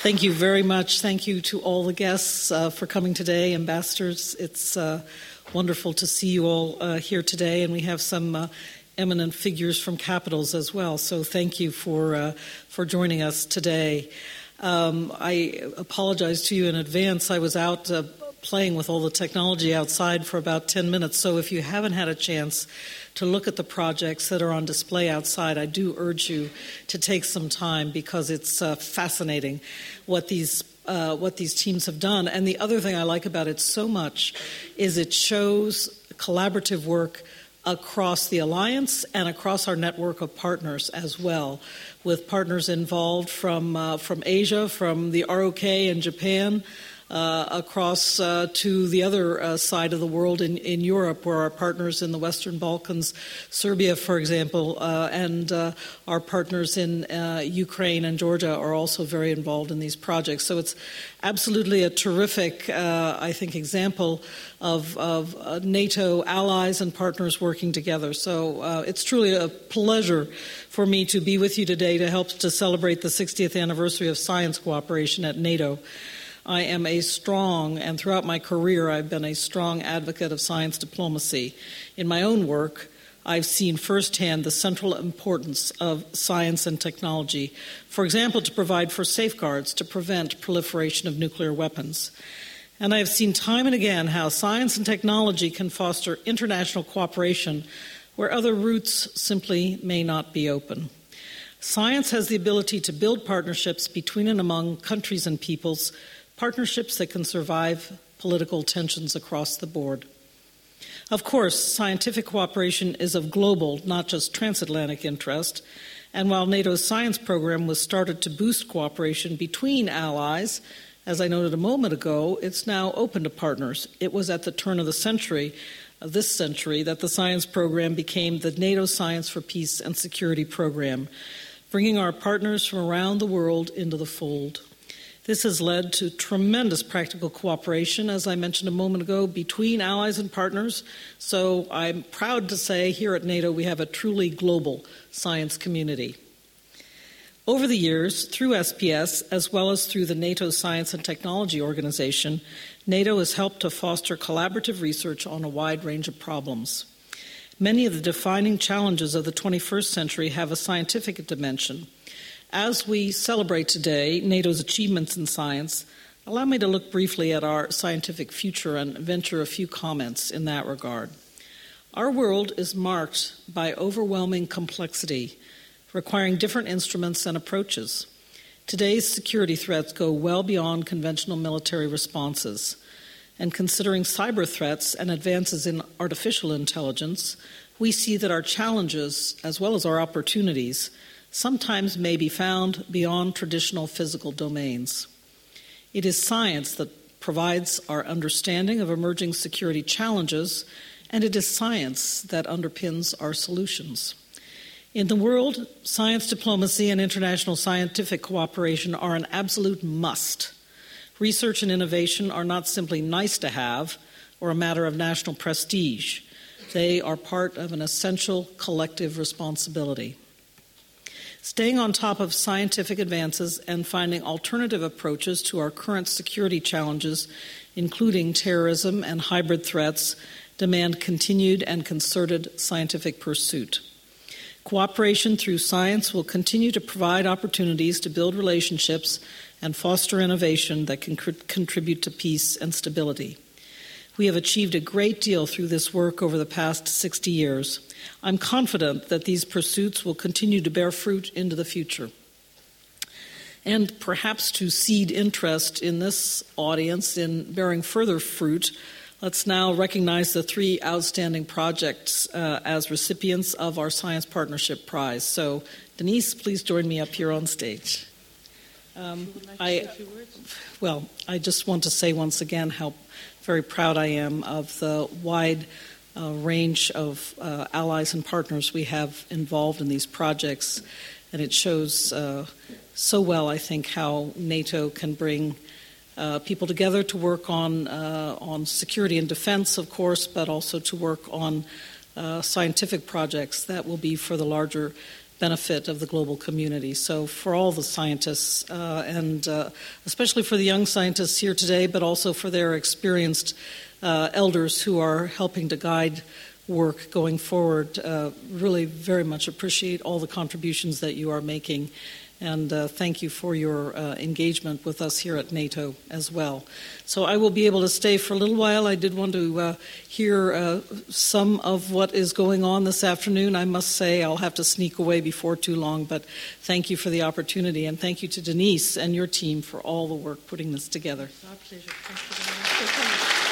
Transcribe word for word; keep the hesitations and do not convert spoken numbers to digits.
Thank you very much. Thank you to all the guests uh, for coming today, ambassadors. It's uh, wonderful to see you all uh, here today, and we have some uh, eminent figures from capitals as well. So thank you for uh, for joining us today. Um, I apologize to you in advance. I was out uh, playing with all the technology outside for about ten minutes, so if you haven't had a chance to look at the projects that are on display outside, I do urge you to take some time because it's uh, fascinating what these uh, what these teams have done. And the other thing I like about it so much is it shows collaborative work across the alliance and across our network of partners as well, with partners involved from uh, from Asia, from the R O K and Japan, Uh, across uh, to the other uh, side of the world in, in Europe, where our partners in the Western Balkans, Serbia, for example, uh, and uh, our partners in uh, Ukraine and Georgia are also very involved in these projects. So it's absolutely a terrific, uh, I think, example of, of uh, NATO allies and partners working together. So uh, it's truly a pleasure for me to be with you today to help to celebrate the sixtieth anniversary of science cooperation at NATO. I am a strong, and throughout my career, I've been a strong advocate of science diplomacy. In my own work, I've seen firsthand the central importance of science and technology, for example, to provide for safeguards to prevent proliferation of nuclear weapons. And I have seen time and again how science and technology can foster international cooperation where other routes simply may not be open. Science has the ability to build partnerships between and among countries and peoples, partnerships that can survive political tensions across the board. Of course, scientific cooperation is of global, not just transatlantic interest, and while NATO's science program was started to boost cooperation between allies, as I noted a moment ago, it's now open to partners. It was at the turn of the century, of this century, that the science program became the NATO Science for Peace and Security program, bringing our partners from around the world into the fold. This has led to tremendous practical cooperation, as I mentioned a moment ago, between allies and partners. So I'm proud to say here at NATO we have a truly global science community. Over the years, through S P S, as well as through the NATO Science and Technology Organization, NATO has helped to foster collaborative research on a wide range of problems. Many of the defining challenges of the twenty-first century have a scientific dimension. As we celebrate today NATO's achievements in science, allow me to look briefly at our scientific future and venture a few comments in that regard. Our world is marked by overwhelming complexity, requiring different instruments and approaches. Today's security threats go well beyond conventional military responses. And considering cyber threats and advances in artificial intelligence, we see that our challenges, as well as our opportunities, sometimes may be found beyond traditional physical domains. It is science that provides our understanding of emerging security challenges, and it is science that underpins our solutions. In the world, science diplomacy and international scientific cooperation are an absolute must. Research and innovation are not simply nice to have or a matter of national prestige. They are part of an essential collective responsibility. Staying on top of scientific advances and finding alternative approaches to our current security challenges, including terrorism and hybrid threats, demand continued and concerted scientific pursuit. Cooperation through science will continue to provide opportunities to build relationships and foster innovation that can cr- contribute to peace and stability. We have achieved a great deal through this work over the past sixty years. I'm confident that these pursuits will continue to bear fruit into the future. And perhaps to seed interest in this audience in bearing further fruit, let's now recognize the three outstanding projects uh, as recipients of our Science Partnership Prize. So, Denise, please join me up here on stage. Um, I, well, I just want to say once again how very proud I am of the wide uh, range of uh, allies and partners we have involved in these projects, and it shows uh, so well, I think, how NATO can bring uh, people together to work on uh, on security and defense, of course, but also to work on uh, scientific projects that will be for the larger benefit of the global community. So for all the scientists, uh, and uh, especially for the young scientists here today, but also for their experienced uh, elders who are helping to guide work going forward, uh, really very much appreciate all the contributions that you are making. And uh, thank you for your uh, engagement with us here at NATO as well. So I will be able to stay for a little while. I did want to uh, hear uh, some of what is going on this afternoon. I must say I'll have to sneak away before too long, but thank you for the opportunity. And thank you to Denise and your team for all the work putting this together. It's our pleasure. Thank you very much for coming.